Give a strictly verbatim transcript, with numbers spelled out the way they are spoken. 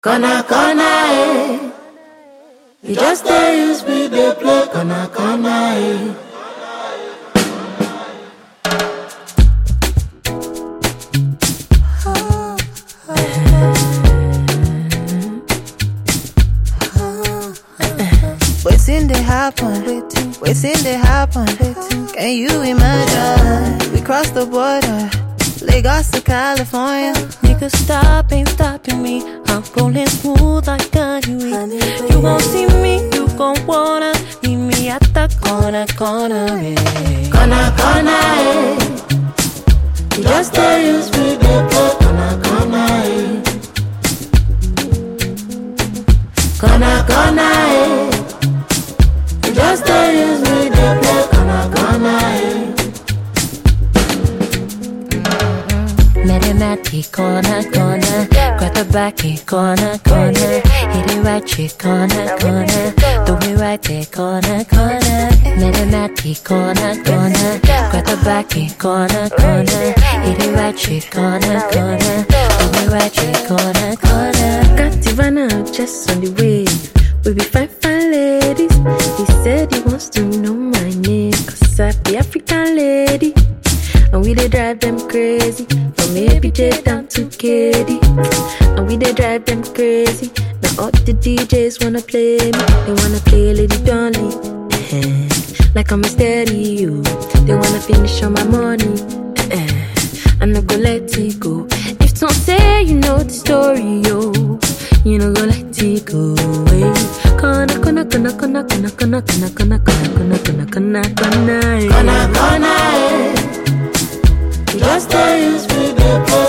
Kana kana eh. You just dey use me dey play kana kana eh. Waiting they happen, waiting they happen. Can you imagine? We crossed the border, Lagos to California. Niggas stop, ain't stopping me. I'm rolling smooth like honey. You gon' see me, you gon' wanna meet me at the corner, corner. Eh. Kana kana eh. You just dey use me dey play kana kana eh. Kana kana eh. You just dey use me dey play kana kana eh. Mathematic corner, corner. Grab the back, corner, corner. Hit it right, chick, corner, corner. Do it right there, corner, corner. Mathematic corner, corner. Grab the back, corner, corner. Hit it right, chick, corner, corner. Do it right, chick, corner, corner. Got Ivana just on the way. We be fine, fine ladies. He said he wants to know my name, cause I be African lady. And we dey drive them crazy, from A B J down to K D. And we dey drive them crazy. Now all the D Js wanna play me, they wanna play Lady Dolly, like I'm a stereo. They wanna finish on my money, I'm not gonna let it go. If don't say you know the story, yo, you know go let it go. Kana kana kana kana kana kana kana kana kana kana kana kana kana Kana kana eh. You just dey use me dey play